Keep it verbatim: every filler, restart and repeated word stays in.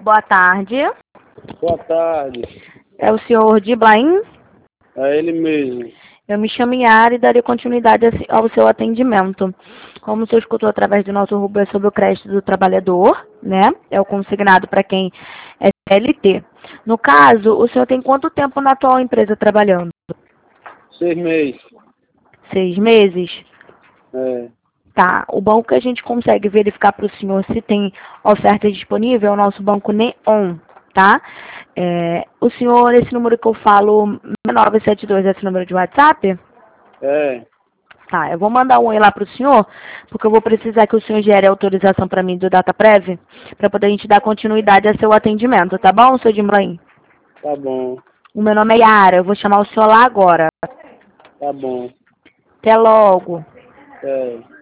Boa tarde. Boa tarde. É o senhor Diblaim? É ele mesmo. Eu me chamo Yara e darei continuidade ao seu atendimento. Como o senhor escutou através do nosso rubrico é sobre o crédito do trabalhador, né? É o consignado para quem é C L T. No caso, o senhor tem quanto tempo na atual empresa trabalhando? Seis meses. Seis meses? É. Tá. O banco que a gente consegue verificar para o senhor se tem oferta disponível é o nosso banco Neon, tá? É, o senhor, esse número que eu falo, nove sete dois, esse número de WhatsApp? É. Tá, eu vou mandar um oi lá pro senhor, porque eu vou precisar que o senhor gere autorização para mim do DataPrev, para poder a gente dar continuidade a seu atendimento, tá bom, seu Dimlaim? Tá bom. O meu nome é Yara, eu vou chamar o senhor lá agora. Tá bom. Até logo. É.